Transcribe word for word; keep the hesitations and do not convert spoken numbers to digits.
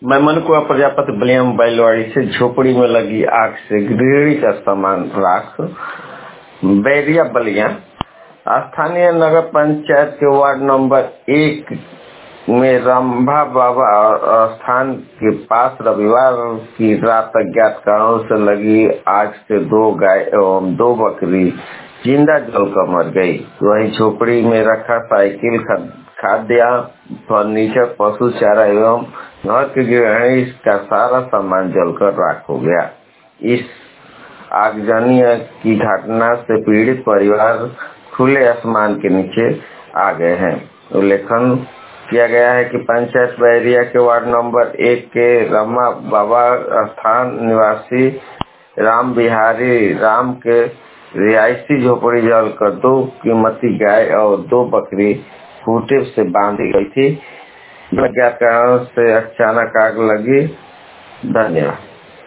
मैं मनुकुआ प्रजापति बलिया बैलवाड़ी से झोपड़ी में लगी आग से गृहिणी का सामान राख। बैरिया बलिया स्थानीय नगर पंचायत के वार्ड नंबर एक में रंभा बाबा स्थान के पास रविवार की रात अज्ञात कारणों से लगी आग से दो गाय एवं दो बकरी जिंदा जलकर मर गई। वहीं झोपड़ी में रखा साइकिल, खाद्य, फर्नीचर, पशु चारा एवं घर की गृहिणी का सारा सामान जलकर राख हो गया। इस आगजनी की घटना से पीड़ित परिवार खुले आसमान के नीचे आ गए हैं। उल्लेखन किया गया है कि पंचायत बैरिया के वार्ड नंबर एक के रमा बाबा स्थान निवासी राम बिहारी राम के रिहायशी झोपड़ी जलकर दो कीमती गाय और दो बकरी खूंटे से बांधी गई थी। अज्ञात कारणों से अचानक आग लगी। धन्यवाद।